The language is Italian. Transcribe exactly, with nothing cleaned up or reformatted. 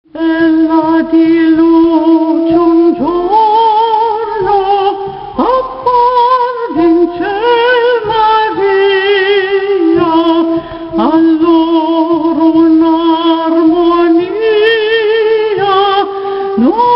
Bella di luce un giorno apparve in ciel Maria, allora un'armonia non